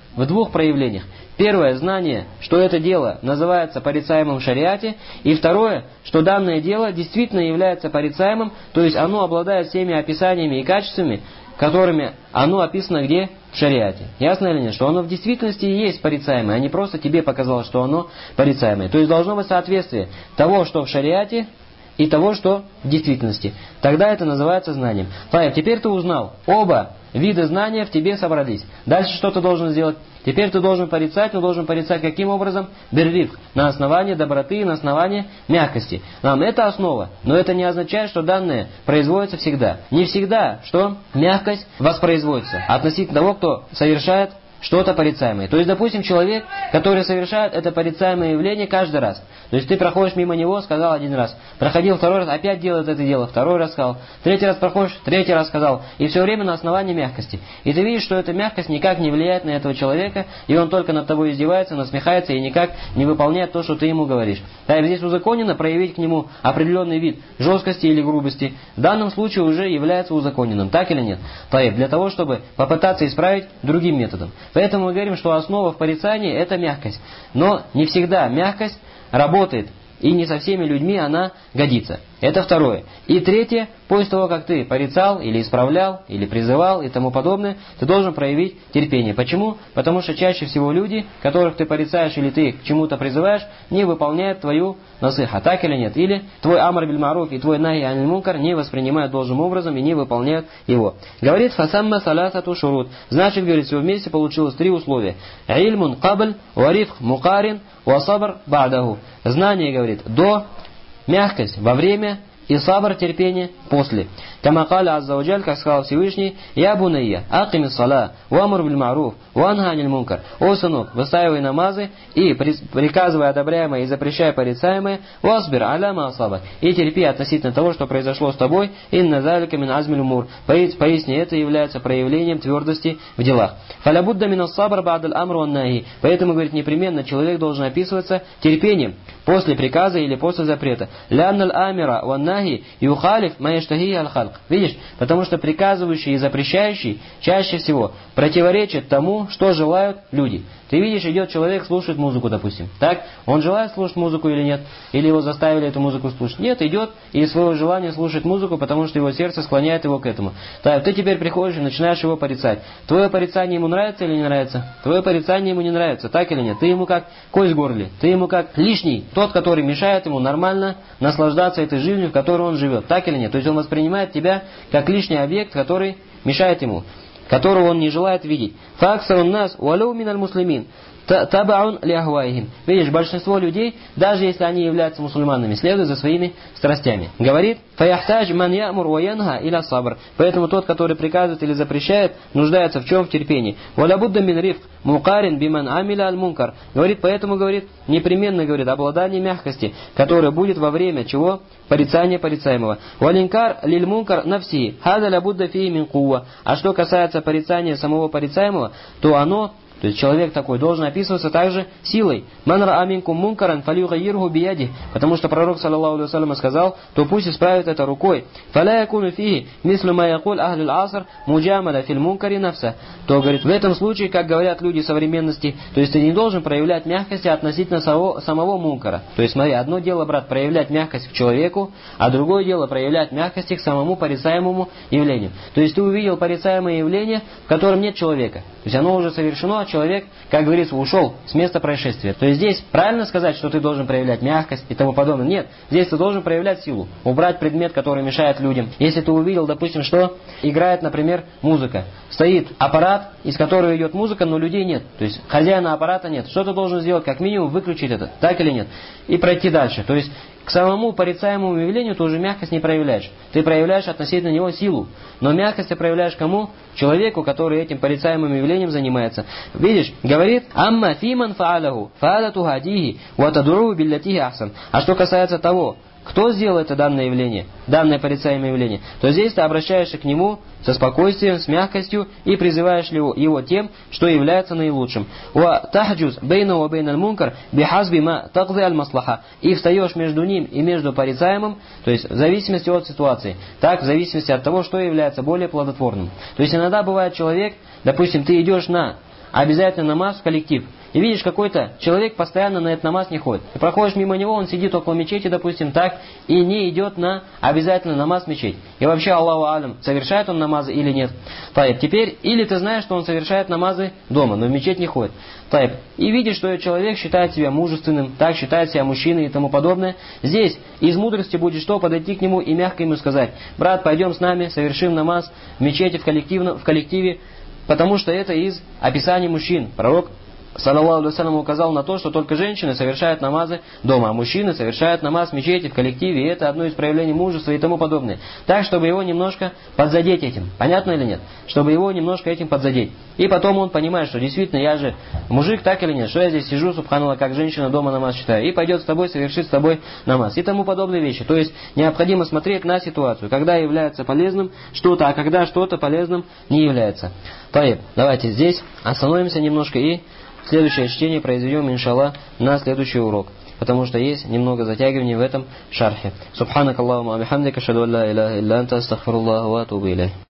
в двух проявлениях. Первое, знание, что это дело называется порицаемым в шариате, и второе, что данное дело действительно является порицаемым, то есть оно обладает всеми описаниями и качествами, которыми оно описано где? В шариате. Ясно или нет? Что оно в действительности и есть порицаемое, а не просто тебе показалось, что оно порицаемое. То есть должно быть соответствие того, что в шариате, и того, что в действительности. Тогда это называется знанием. Теперь ты узнал, оба вида знания в тебе собрались. Дальше что ты должен сделать? Теперь ты должен порицать, но должен порицать каким образом? Берриф, на основании доброты и на основании мягкости. Это основа, но это не означает, что данное производится всегда. Не всегда, что мягкость воспроизводится относительно того, кто совершает что-то порицаемое. То есть, допустим, человек, который совершает это порицаемое явление каждый раз. То есть, ты проходишь мимо него, сказал один раз. Проходил второй раз, опять делает это дело, второй раз сказал. Третий раз проходишь, третий раз сказал. И все время на основании мягкости. И ты видишь, что эта мягкость никак не влияет на этого человека, и он только над тобой издевается, насмехается и никак не выполняет то, что ты ему говоришь. Здесь узаконено проявить к нему определенный вид жесткости или грубости. В данном случае уже является узаконенным. Так или нет? Для того, чтобы попытаться исправить другим методом. Поэтому мы говорим, что основа в порицании – это мягкость. Но не всегда мягкость работает, и не со всеми людьми она годится. Это второе. И третье, после того, как ты порицал, или исправлял, или призывал и тому подобное, ты должен проявить терпение. Почему? Потому что чаще всего люди, которых ты порицаешь или ты к чему-то призываешь, не выполняют твою насыха. Так или нет? Или твой амр биль маруф и твой нахи аниль мункар не воспринимают должным образом и не выполняют его. Говорит, фасамма саласату шурут. Значит, говорит, все вместе получилось 3 условия. Ильмун кабль, варифх мукарин, васабр ба'даху. Знание, говорит, до, мягкость во время и сабр, терпение после. Камакаля аззаваджаль, как сказал Всевышний, «Я бунайя, акими сала, вамур биль маруф, ванха аниль мункар». О, сынок, выстаивай намазы и приказывай одобряемое и запрещай порицаемое, васбир аляма асаба, и терпи относительно того, что произошло с тобой, инна залика мин азмиль умур. Поясни, это является проявлением твердости в делах. Фалябудда мин ассабр ба'даль амру аннахи. Поэтому, говорит, непременно человек должен описываться терпением после приказа или после запрета. Лянналь амира ваннахи юхалиф майяштахи аль-халк. Видишь? Потому что приказывающий и запрещающий чаще всего противоречат тому, что желают люди. Ты видишь, идет человек, слушает музыку, допустим. Так? Он желает слушать музыку или нет? Или его заставили эту музыку слушать? Нет, идет и из своего желания слушает музыку, потому что его сердце склоняет его к этому. Так, ты теперь приходишь и начинаешь его порицать. Твое порицание ему нравится или не нравится? Твое порицание ему не нравится, так или нет? Ты ему как кость в горле, ты ему как лишний, тот, который мешает ему нормально наслаждаться этой жизнью, в которой он живет. Так или нет? То есть он воспринимает тебя как лишний объект, который мешает ему, которого он не желает видеть. Факсарун нас уалау миналь муслимин табаун ляхвайхим. Видишь, большинство людей, даже если они являются мусульманами, следуют за своими страстями. Говорит, фаяхтадж ман ямур ва янха иля сабр. Поэтому тот, который приказывает или запрещает, нуждается в чем? В терпении. Валябудда мин рифк мукарин биман амиля аль мункар. Говорит, поэтому, говорит, непременно, говорит, обладание мягкости, которое будет во время чего? Порицание порицаемого. Валинкар лиль мункар навси. Хада лябудда фии мин кува. А что касается порицания самого порицаемого, то оно, то есть человек такой должен описываться также силой. «Ман ра аминкум мункаран фалюгайирху бияди». Потому что пророк, саллаллаху алейхи ва саллям, сказал, то пусть исправит это рукой. «Фаля якуну фихи мислю ма якуль ахлюл аср муджамаля филь мункари нафса». То, говорит, в этом случае, как говорят люди современности, то есть ты не должен проявлять мягкости относительно самого мункара. То есть смотри, одно дело, брат, проявлять мягкость к человеку, а другое дело проявлять мягкости к самому порицаемому явлению. То есть ты увидел порицаемое явление, в котором нет человека. То есть оно уже совершено, человек, как говорится, ушел с места происшествия. То есть здесь правильно сказать, что ты должен проявлять мягкость и тому подобное? Нет. Здесь ты должен проявлять силу. Убрать предмет, который мешает людям. Если ты увидел, допустим, что играет, например, музыка. Стоит аппарат, из которого идет музыка, но людей нет. То есть хозяина аппарата нет. Что ты должен сделать? Как минимум выключить это. Так или нет? И пройти дальше. То есть к самому порицаемому явлению ты уже мягкость не проявляешь. Ты проявляешь относительно него силу. Но мягкость ты проявляешь кому? Человеку, который этим порицаемым явлением занимается. Видишь, говорит, «Амма фиман фа'аляху, фа'аляту хадихи, ватадуру биллятихи ахсан». А что касается того, кто сделал это данное явление, данное порицаемое явление, то здесь ты обращаешься к нему со спокойствием, с мягкостью и призываешь его тем, что является наилучшим. И встаешь между ним и между порицаемым, то есть в зависимости от ситуации, так в зависимости от того, что является более плодотворным. То есть иногда бывает человек, допустим, ты идешь на обязательно намаз в коллектив, и видишь, какой-то человек постоянно на этот намаз не ходит. Ты проходишь мимо него, он сидит около мечети, допустим, так, и не идет на обязательно намаз в мечеть. И вообще, Аллаху алям, совершает он намазы или нет. Таиб. Теперь, или ты знаешь, что он совершает намазы дома, но в мечеть не ходит. Таиб. И видишь, что человек считает себя мужественным, так считает себя мужчиной и тому подобное. Здесь из мудрости будет что? Подойти к нему и мягко ему сказать: брат, пойдем с нами, совершим намаз в мечети, в коллективе, потому что это из описания мужчин. Пророк саллаллаху алейхи ва саллям указал на то, что только женщины совершают намазы дома, а мужчины совершают намаз в мечети, в коллективе, и это одно из проявлений мужества и тому подобное. Так, чтобы его немножко подзадеть этим. Понятно или нет? Чтобы его немножко этим подзадеть. И потом он понимает, что действительно я же мужик, так или нет, что я здесь сижу, субханаллах, как женщина дома намаз читаю, и пойдет с тобой, совершит с тобой намаз. И тому подобные вещи. То есть необходимо смотреть на ситуацию, когда является полезным что-то, а когда что-то полезным не является. Таиб. Давайте здесь остановимся немножко и следующее чтение произведем, иншаллах, на следующий урок. Потому что есть немного затягиваний в этом шархе. Субханак Аллахумма бихамдика, ашхаду ан ла иляха илля анта, астагфируллаха ва атубу илейх.